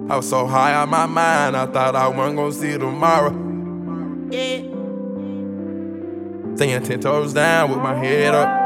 I was so high out my mind, I thought I wasn't gonna see tomorrow. Yeah. Staying 10 toes down with my head up.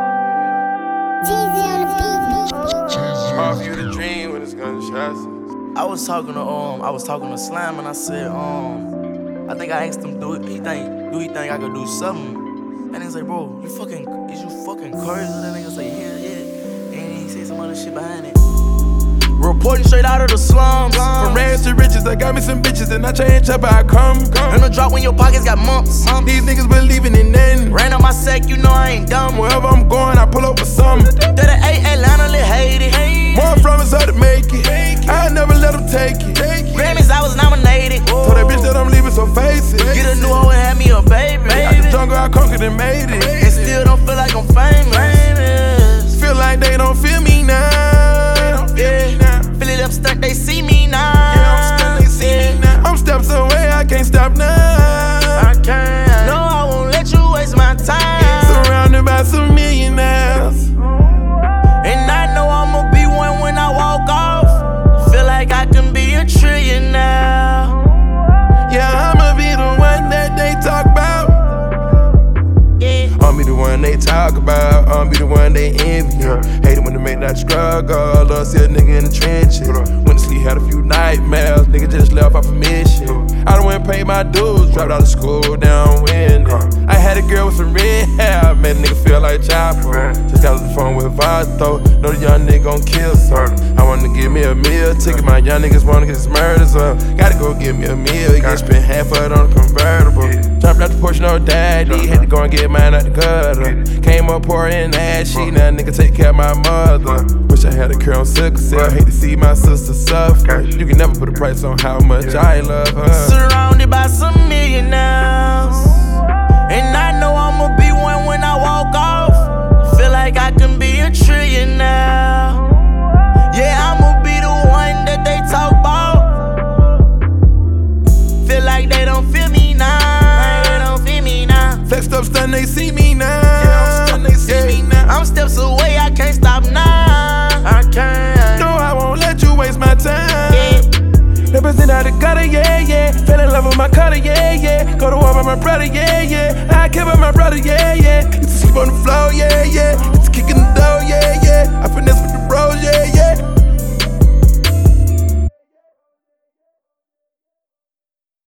Hard for you to dream when it's gunshots. I was talking to Slime and I said, I think I asked him, do he think I could do something? And he's like, bro, is you fucking crazy? That nigga say, yeah. And he said some other shit behind it. Reporting straight out of the slums. From rags to riches, I got me some bitches and I change up how I come. And the drop when your pockets got mumps. These niggas believing in nothing. Ran on my sack, you know I ain't dumb. Wherever I'm going, I pull up with something. 38 Atlanta, lit hate it. Where I'm from is hard to make it. I never let them take it. Grammys, I was nominated. Told that bitch that I'm leaving, so face it. Get a new hoe and have me a baby. Out the jungle, I conquered and made it. And still don't feel like I'm famous. Feel like they don't feel me now. Feel it up stuck, they see me now. I'm steps away, I can't stop now. I can't. No, I won't let you waste my time. Surrounded by some millionaires. And I know I'ma be one when I walk off. Feel like I can be a trillion now. Yeah, I'ma be the one that they talk about. Yeah. I'ma be the one they talk about. I'ma be the one they envy. Hate it when they make that struggle. Love see a nigga in the trenches. Went to sleep, had a few nightmares. Nigga just left off a mission. I done went and paid my dues. Dropped out of school downwind. I had a girl with some red hair. Made a nigga feel like Chopper. Just got off the phone with Vato. Know the young nigga gon' kill some. I wanna give me a meal ticket. My young niggas wanna get his murders up. Gotta go get me a meal. You spend half of it on a convertible. Jumped out the Porsche, no daddy. Had to go and get mine out the gutter. Came up pouring ass shit. Now nigga take care of my mother. Wish I had a girl on sickle cell. Hate to see my sister suffer. You can never put a price on how much I love her. Surrounded by some millionaires. And I know I'ma be one when I walk off. Feel like I can be a trillion now. Yeah, I'ma be the one that they talk about. Feel like they don't feel me now. They don't feel me now. Flexed up, stun, they see me now. I'm steps away, I can't stop now. I can't. No, I won't let you waste my time. Yeah. Represent out the gutter, yeah. Fell in love with my cutter, yeah. Go to war by my brother, yeah. I care about my brother, yeah. Used to sleep on the floor, yeah. Used to kick in the door, yeah. I finesse